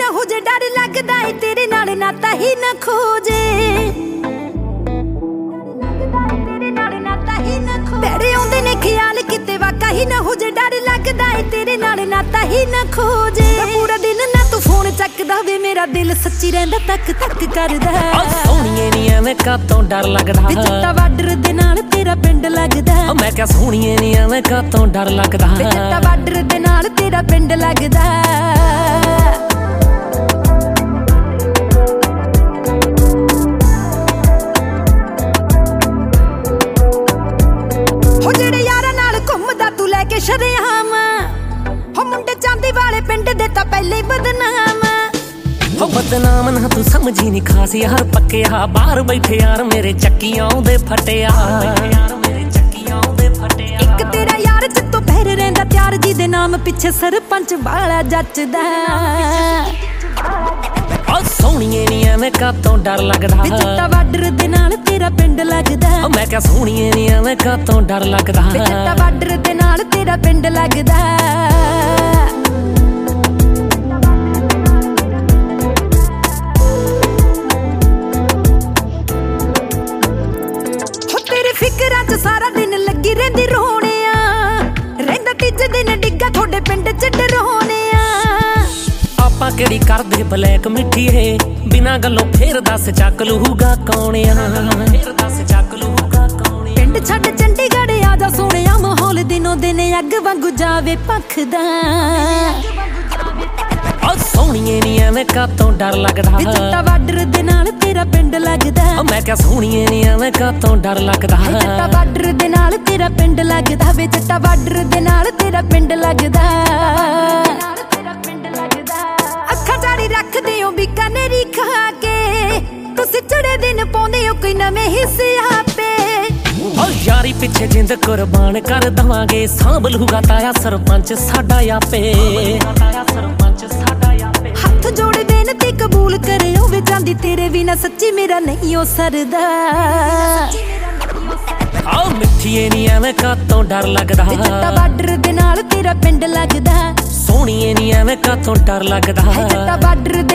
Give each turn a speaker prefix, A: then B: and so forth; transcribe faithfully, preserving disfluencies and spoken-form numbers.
A: ना हो जे डर लगदा है तेरे नाल नाता ही ना खोजे तेरे आउंदे ने ख्याल किते वाका ही ना हो जे डर लगदा है तेरे नाल नाता ही ना खोजे पूरा दिन ना तू फोन चकदा वे मेरा दिल सच्ची रहिंदा तक तक करदा
B: सोहणीए नी एवें कातों डर लगदा
A: चिट्टा बार्डर दे नाल तेरा पिंड लगदा
B: मैं क्या सोहणीए नी एवें कातों डर लगदा
A: चिट्टा बार्डर दे नाल तेरा पिंड लगदा शरेआम हो मुंडे चांदी वाले पिंड दे तां पहले ही बदनाम
B: हो बदनाम ना तू समझी नी खास यार पक्किया बाहर बैठे यार मेरे चक्कियां दे फटिया
A: एक तेरा यार जित्तों पैर रहिंदा त्यार जी दे नाम पिछे सरपंच बाला जचदा
B: ओ सोहणीए नी एवें कातों डर लगदा
A: चिट्टा बार्डर दे नाल तेरा पिंड लगदा
B: मैं क्या सोहणीए नी एवें कातों डर लगदा
A: चिट्टा बार्डर दे नाल तेरा पिंड लगदा हो तेरे फिकरां च सारा दिन लगी रहिंदी रोणिया रहिंदा तीजे दिन डिग्गा थोड़े पिंड च डरोणिया
B: ਆਪਾਂ ਕਿਹੜੀ ਕਰਦੇ ਬਲੈਕ ਮਿੱਠੀਏ ਬਿਨਾ ਗੱਲੋਂ ਫੇਰ ਦੱਸ ਚੱਕ ਲੂਗਾ ਕੌਣਿਆ ਫੇਰ ਦੱਸ ਚੱਕ ਲੂਗਾ ਕੌਣਿਆ
A: ਪਿੰਡ ਛੱਡ ਚੰਡੀਗੜ੍ਹ ਆ ਜਾ ਸੋਹਣਿਆ ਮਾਹੌਲ ਦਿਨੋਂ ਦਿਨ ਅੱਗ ਵਾਂਗੂ ਜਾਵੇ ਭਖਦਾ
B: ਓ ਸੋਹਣੀਏ ਨੀ ਐਵੇਂ ਕਾਤੋਂ ਡਰ ਲੱਗਦਾ
A: ਚਿੱਟਾ ਬਾਰਡਰ ਦੇ ਨਾਲ ਤੇਰਾ ਪਿੰਡ ਲੱਗਦਾ
B: ਮੈਂ ਕਿਹਾ ਸੋਹਣੀਏ ਨੀ ਐਵੇਂ ਕਾਤੋਂ ਡਰ ਲੱਗਦਾ
A: ਚਿੱਟਾ ਬਾਰਡਰ ਦੇ ਨਾਲ ਤੇਰਾ ਪਿੰਡ ਲੱਗਦਾ ਵੇ ਚਿੱਟਾ ਬਾਰਡਰ ਦੇ ਨਾਲ ਤੇਰਾ ਪਿੰਡ ਲੱਗਦਾ रखदे हो बीकानेरी खा के तुसी चढ़े दिन पाउंदे हो कोई नवे हिस्से आपे
B: ओ यारी पिछे जिंद कुर्बान कर दवांगे सांभ लूगा ताया सरपंच साडा आपे सरपंच साडा आपे
A: हाथ जोड़ बेनती कबूल करे होवे जांदी तेरे बिना सच्ची मेरा नहीं हो सरदा
B: आ मिठीए नी एवें कातों डर लगदा
A: चिट्टा बार्डर दे नाल तेरा पिंड लगदा
B: सोहणीए नी एवें कातों डर लगदा
A: चिट्टा बार्डर